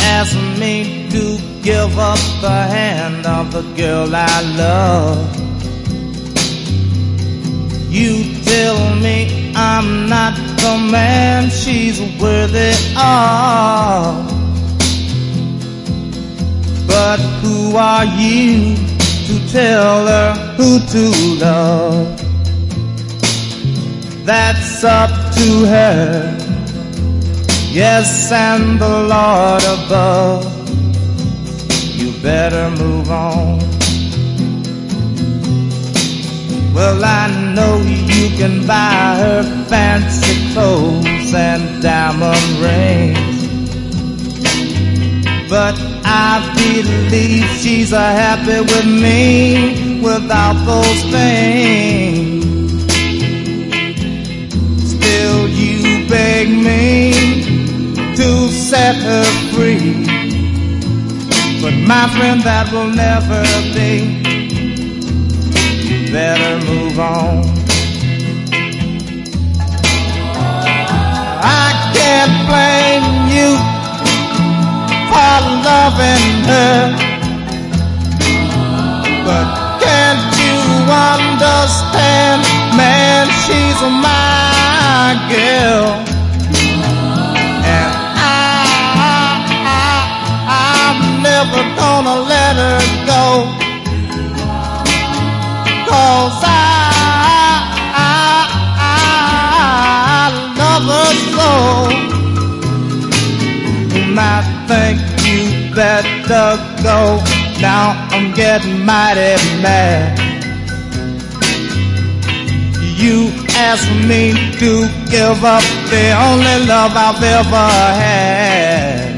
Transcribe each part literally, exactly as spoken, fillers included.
ask me to give up the hand of the girl I love. You tell me I'm not the man she's worthy of. But who are you to tell her who to love? That's up to her, yes, and the Lord above. You better move on. Well, I know you can buy her fancy clothes and diamond rings, but I believe she's a happy with me without those things. Still you beg me to set her free, but my friend, that will never be. Better move on. I can't blame you for loving her, but can't you understand, man, she's my girl, and I, I, I'm never gonna let her go. Cause I, I, I love her so. And I think you better go. Now I'm getting mighty mad. You asked me to give up the only love I've ever had.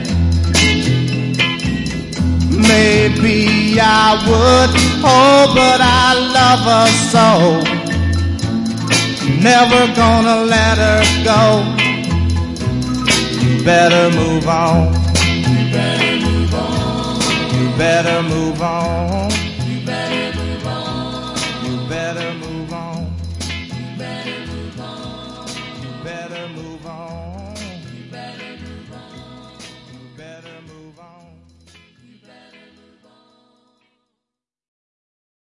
Maybe I would, oh, but I love her so. Never gonna let her go. You better move on. You better move on. You better move on.